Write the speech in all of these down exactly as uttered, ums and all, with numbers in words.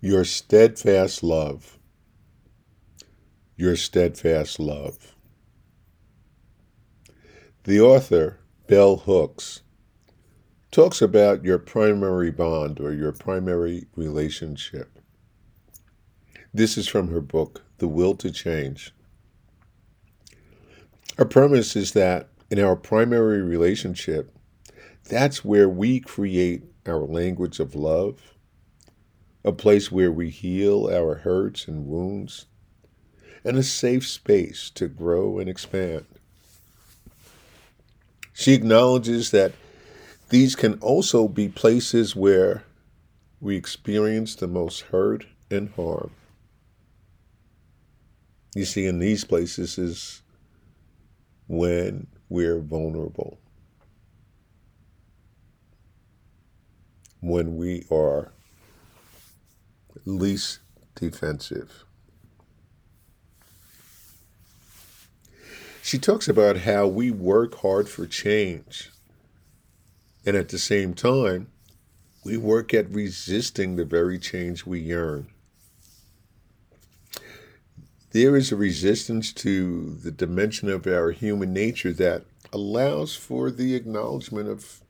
Your steadfast love. Your steadfast love. The author, Bell Hooks, talks about your primary bond or your primary relationship. This is from her book, The Will to Change. Our premise is that in our primary relationship, that's where we create our language of love, a place where we heal our hurts and wounds, and a safe space to grow and expand. She acknowledges that these can also be places where we experience the most hurt and harm. You see, in these places is when we're vulnerable, when we are least defensive. She talks about how we work hard for change, and at the same time, we work at resisting the very change we yearn. There is a resistance to the dimension of our human nature that allows for the acknowledgement of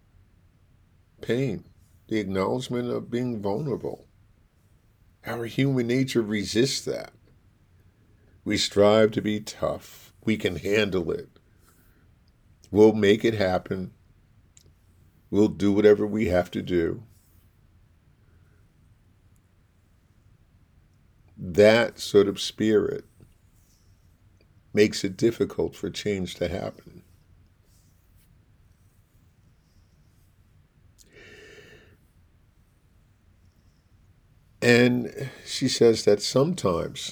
pain, the acknowledgement of being vulnerable. Our human nature resists that. We strive to be tough. We can handle it. We'll make it happen. We'll do whatever we have to do. That sort of spirit makes it difficult for change to happen. And she says that sometimes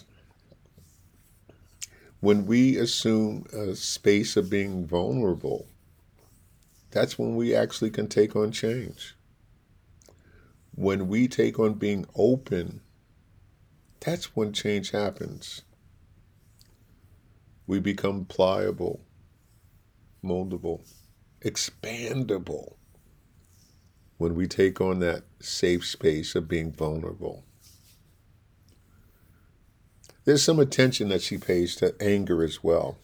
when we assume a space of being vulnerable, that's when we actually can take on change. When we take on being open, that's when change happens. We become pliable, moldable, expandable when we take on that safe space of being vulnerable. There's some attention that she pays to anger as well.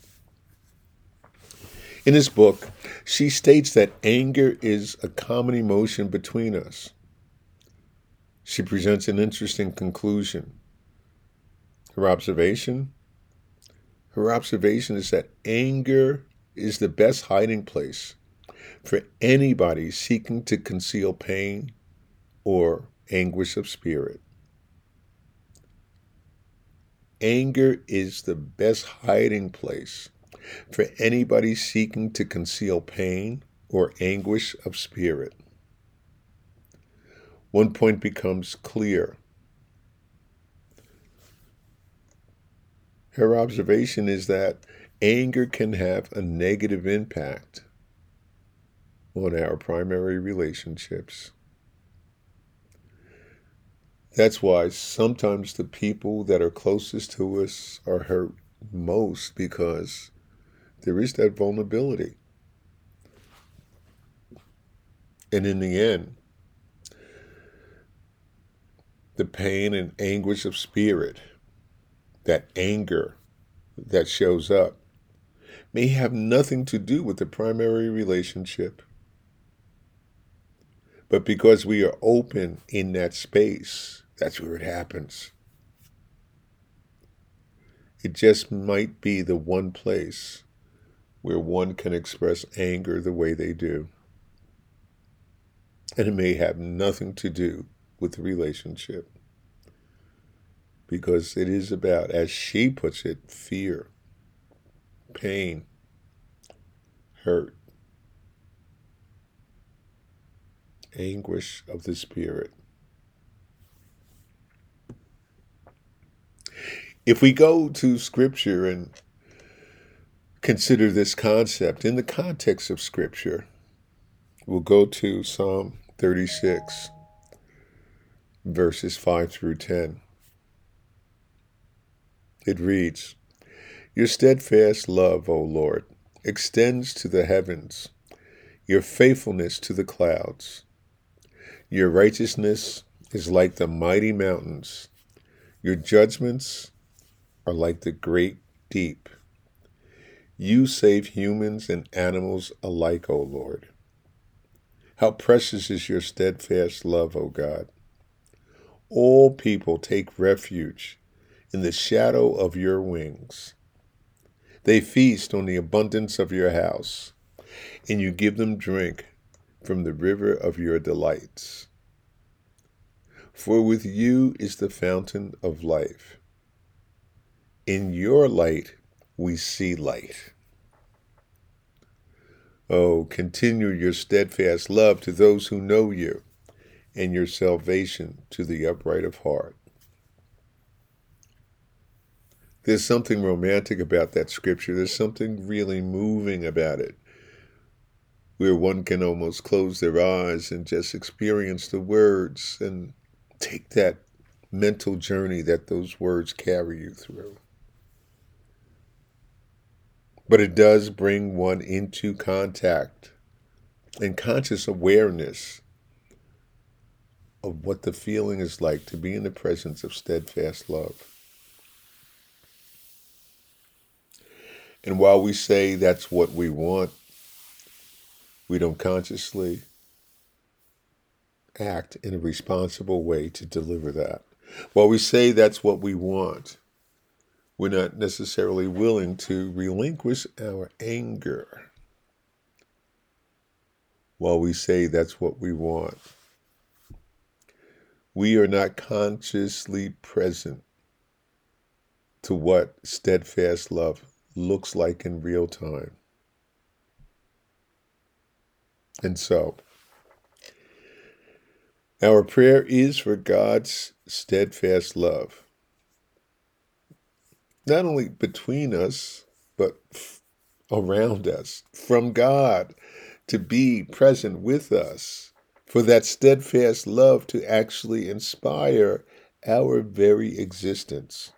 In this book, she states that anger is a common emotion between us. She presents an interesting conclusion. Her observation? Her observation is that anger is the best hiding place for anybody seeking to conceal pain or anguish of spirit. Anger is the best hiding place for anybody seeking to conceal pain or anguish of spirit. One point becomes clear. Her observation is that anger can have a negative impact on our primary relationships. That's why sometimes the people that are closest to us are hurt most, because there is that vulnerability. And in the end, the pain and anguish of spirit, that anger that shows up, may have nothing to do with the primary relationship. But because we are open in that space, that's where it happens. It just might be the one place where one can express anger the way they do. And it may have nothing to do with the relationship. Because it is about, as she puts it, fear, pain, hurt, anguish of the spirit. If we go to Scripture and consider this concept in the context of Scripture, we'll go to Psalm thirty-six, verses five through ten. It reads, "Your steadfast love, O Lord, extends to the heavens, your faithfulness to the clouds. Your righteousness is like the mighty mountains. Your judgments are like the great deep. You save humans and animals alike, O Lord. How precious is your steadfast love, O God. All people take refuge in the shadow of your wings. They feast on the abundance of your house, and you give them drink from the river of your delights. For with you is the fountain of life. In your light we see light. Oh, continue your steadfast love to those who know you, and your salvation to the upright of heart. There's something romantic about that scripture. There's something really moving about it, where one can almost close their eyes and just experience the words and take that mental journey that those words carry you through. But it does bring one into contact and conscious awareness of what the feeling is like to be in the presence of steadfast love. And while we say that's what we want, we don't consciously act in a responsible way to deliver that. While we say that's what we want, we're not necessarily willing to relinquish our anger. While we say that's what we want, we are not consciously present to what steadfast love looks like in real time. And so, our prayer is for God's steadfast love, not only between us, but around us, from God to be present with us, for that steadfast love to actually inspire our very existence.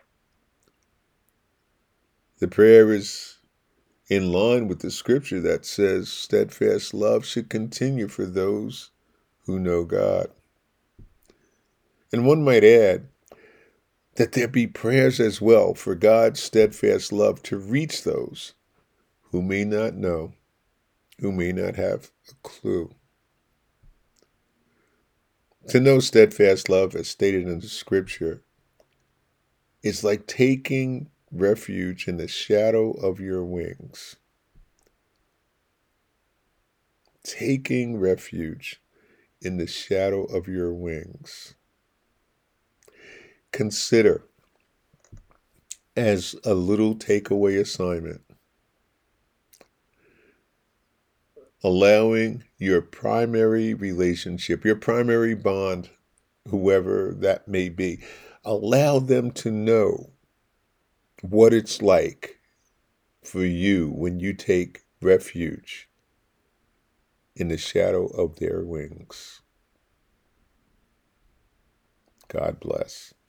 The prayer is in line with the scripture that says steadfast love should continue for those who know God. And one might add that there be prayers as well for God's steadfast love to reach those who may not know, who may not have a clue. To know steadfast love, as stated in the scripture, is like taking refuge in the shadow of your wings. Taking refuge in the shadow of your wings. Consider, as a little takeaway assignment, allowing your primary relationship, your primary bond, whoever that may be, allow them to know what it's like for you when you take refuge in the shadow of their wings. God bless.